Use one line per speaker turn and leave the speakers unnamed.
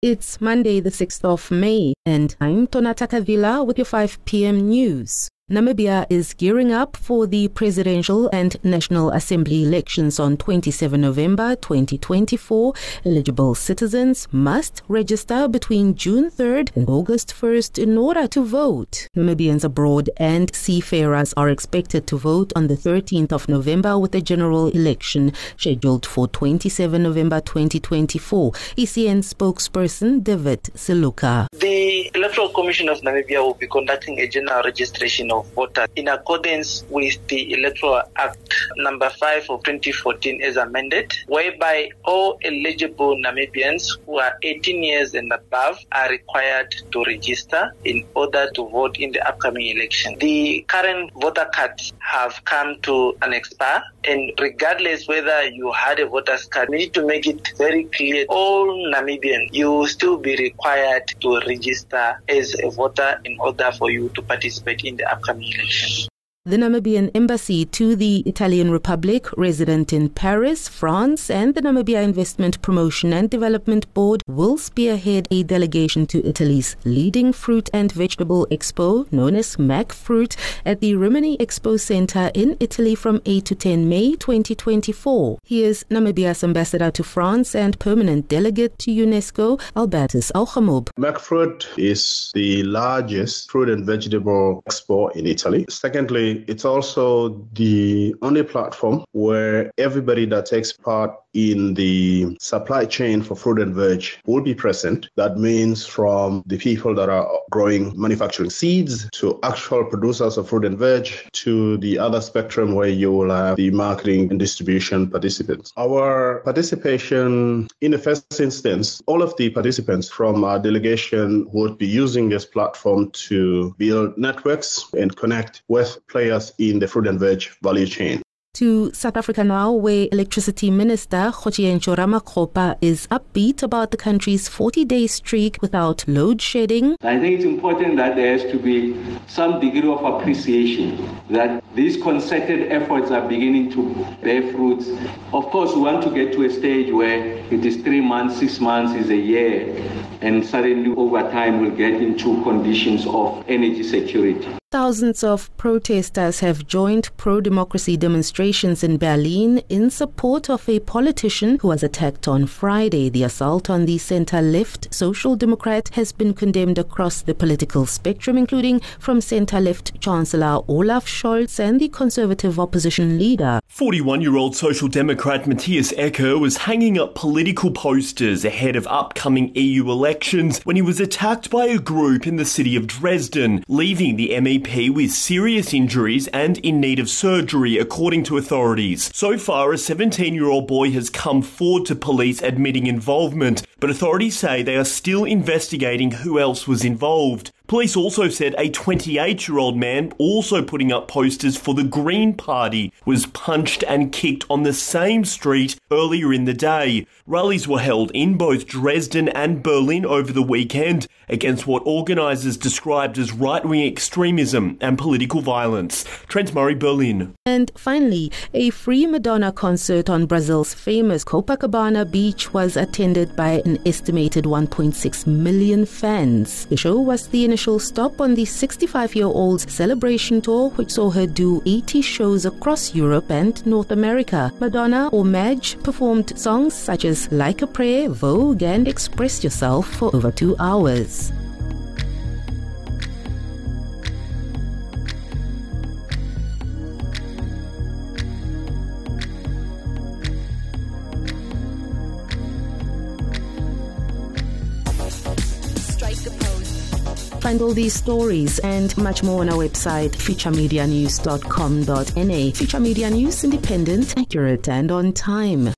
It's Monday, the 6th of May, and I'm Tonata Kavila with your 5 p.m. news. Namibia is gearing up for the presidential and National Assembly elections on 27 November 2024. Eligible citizens must register between June 3rd and August 1st in order to vote. Namibians abroad and seafarers are expected to vote on the 13th of November with a general election scheduled for 27 November 2024. ECN spokesperson David Siluka.
The Electoral Commission of Namibia will be conducting a general registration of voters in accordance with the Electoral Act number 5 of 2014 as amended, whereby all eligible Namibians who are 18 years and above are required to register in order to vote in the upcoming election. The current voter cards have come to an expire, and regardless whether you had a voter's card, we need to make it very clear, all Namibians, you will still be required to register as a voter in order for you to participate in the upcoming election.
The Namibian Embassy to the Italian Republic, resident in Paris, France, and the Namibia Investment Promotion and Development Board will spearhead a delegation to Italy's leading fruit and vegetable expo, known as MacFruit, at the Rimini Expo Center in Italy from 8 to 10 May 2024. Here's Namibia's ambassador to France and permanent delegate to UNESCO, Albertus Auchamob.
MacFruit is the largest fruit and vegetable expo in Italy. Secondly, it's also the only platform where everybody that takes part in the supply chain for fruit and veg will be present. That means from the people that are growing, manufacturing seeds, to actual producers of fruit and veg, to the other spectrum where you will have the marketing and distribution participants. Our participation, in the first instance, all of the participants from our delegation would be using this platform to build networks and connect with players in the fruit and veg value chain.
To South Africa now, where Electricity Minister Kgotjientjho Ramakgopa is upbeat about the country's 40-day streak without load shedding.
I think it's important that there has to be some degree of appreciation that these concerted efforts are beginning to bear fruits. Of course, we want to get to a stage where it is 3 months, 6 months, is a year, and suddenly over time we'll get into conditions of energy security.
Thousands of protesters have joined pro-democracy demonstrations in Berlin in support of a politician who was attacked on Friday. The assault on the center-left Social Democrat has been condemned across the political spectrum, including from center-left Chancellor Olaf Scholz and the conservative opposition leader.
41-year-old Social Democrat Matthias Ecker was hanging up political posters ahead of upcoming EU elections when he was attacked by a group in the city of Dresden, leaving the MEP with serious injuries and in need of surgery, according to authorities. So far, a 17-year-old boy has come forward to police admitting involvement, but authorities say they are still investigating who else was involved. Police also said a 28-year-old man, also putting up posters for the Green Party, was punched and kicked on the same street earlier in the day. Rallies were held in both Dresden and Berlin over the weekend against what organisers described as right-wing extremism and political violence. Trent Murray, Berlin.
And finally, a free Madonna concert on Brazil's famous Copacabana beach was attended by an estimated 1.6 million fans. The show was the initial stop on the 65-year-old's celebration tour, which saw her do 80 shows across Europe and North America. Madonna, or Madge, performed songs such as Like a Prayer, Vogue, and Express Yourself for over 2 hours. Find all these stories and much more on our website, futuremedianews.com.na. Future Media News, independent, accurate, and on time.